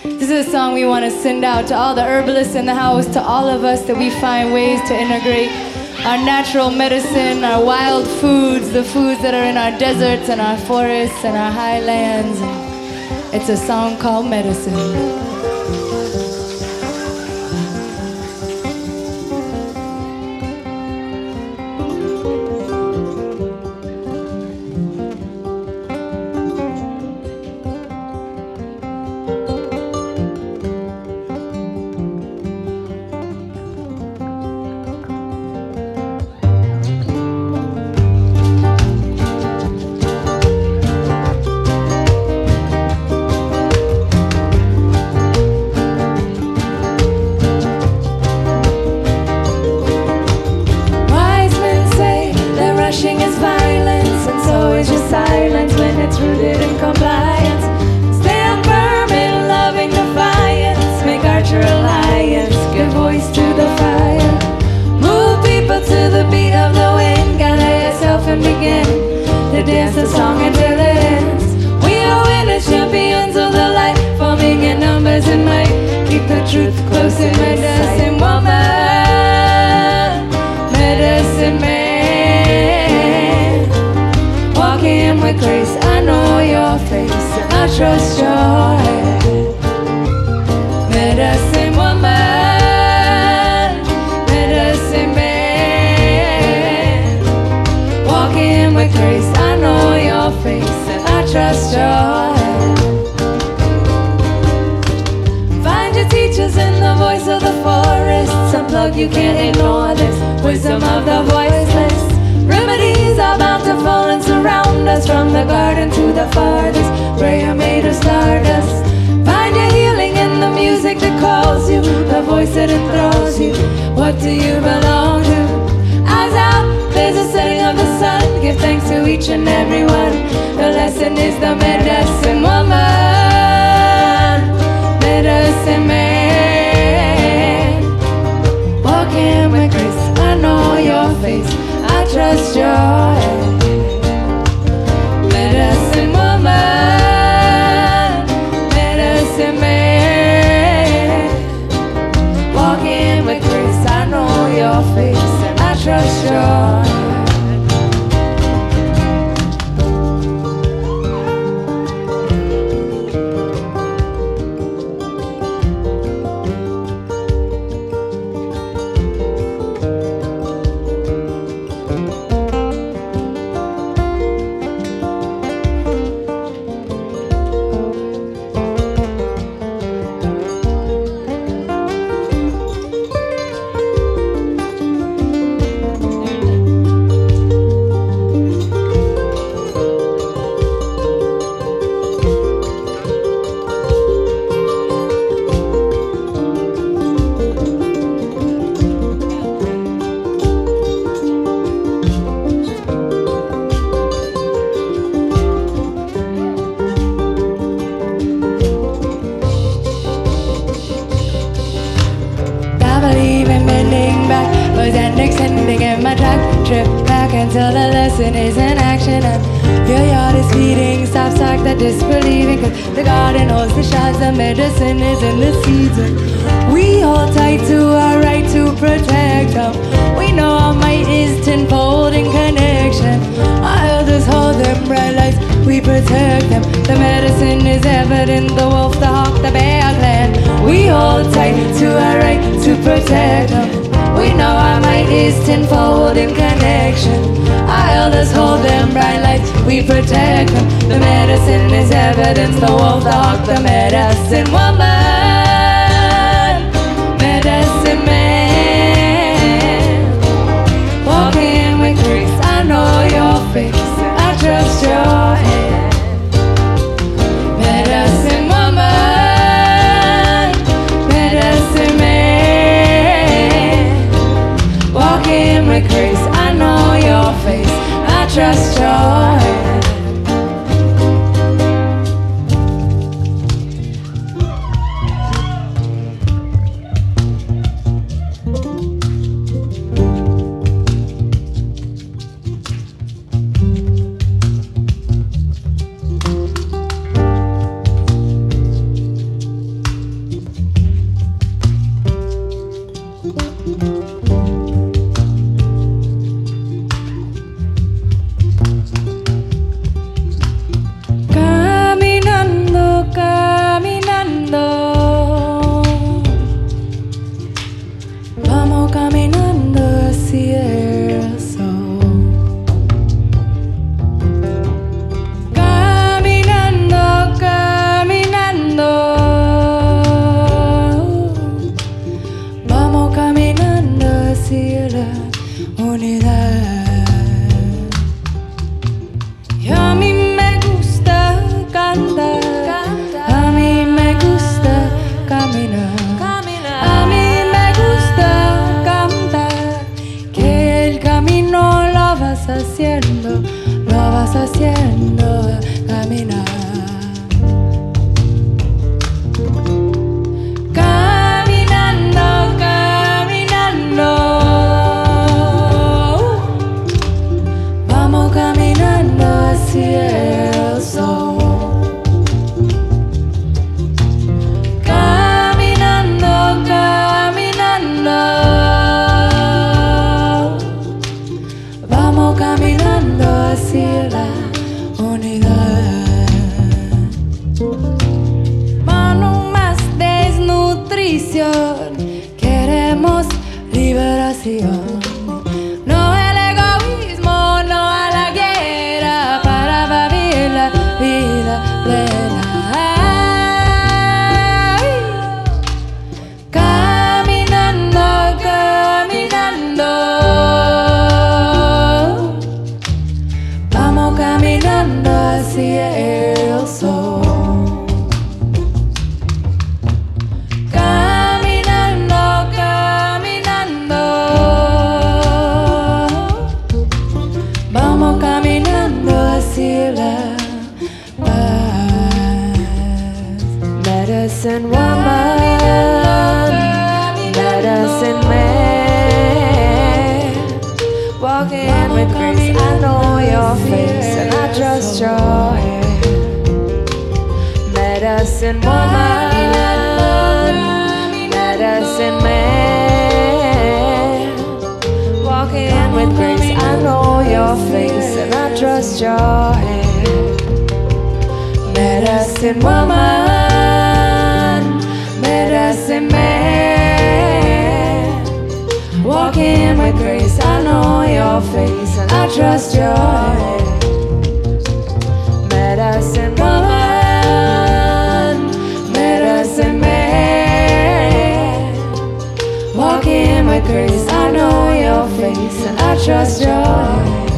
This is a song we want to send out to all the herbalists in the house, to all of us, that we find ways to integrate our natural medicine, our wild foods, the foods that are in our deserts and our forests and our highlands. It's a song called Medicine. Dance the song until it ends. We are winners, champions of the light, forming in numbers and might. Keep the truth close in medicine woman, medicine man. Walking with grace, I know your face and I trust your hand. Medicine woman, medicine man. Walking with grace, I know your face and I trust your hand. Find your teachers in the voice of the forest. Unplug, you can't ignore this wisdom of the voiceless. Remedies are bountiful and surround us, from the garden to the farthest. Prayer made of stardust. Find your healing in the music that calls you, the voice that enthralls you. What do you belong to? Eyes out, there's a setting of the sun. Give thanks to each and every one. The lesson is the medicine woman, medicine man. Walking with grace, I know your face, I trust your hand. Medicine woman, medicine man. Walking with grace, I know your face and I trust your hand. Trip back until the lesson is in action and your yard is feeding. Stop stock that disbelieving, cause the garden holds the shots. The medicine is in the seeds and we hold tight to our right to protect them. We know our might is tenfold in connection. Our elders hold them bright lights, we protect them. The medicine is evident, the wolf, the hawk, the bear clan. We hold tight to our right to protect them. We know our might is tenfold in connection. Our elders hold them bright lights, we protect them. The medicine is evidence, the wolf, the hawk, the medicine woman, medicine man. Walking with grace, I know your face, I trust your hand. Medicine woman, medicine man. Walking with grace, I know your face, I trust your hand. visión, queremos liberación. No al egoísmo, no a la guerra, para vivir la vida plena. Ay, caminando, caminando, vamos caminando hacia el sol. Vamos caminando hacia la paz. Medicine woman, medicine man, walking with grace. I know your face and I trust your hand. Medicine woman, medicine man, walking with grace. I know your face and I trust your hand. Medicine woman, medicine man, walking with grace. I know your face and I trust your hand. Medicine woman, medicine man, walking with grace. I know your face and I trust your hand.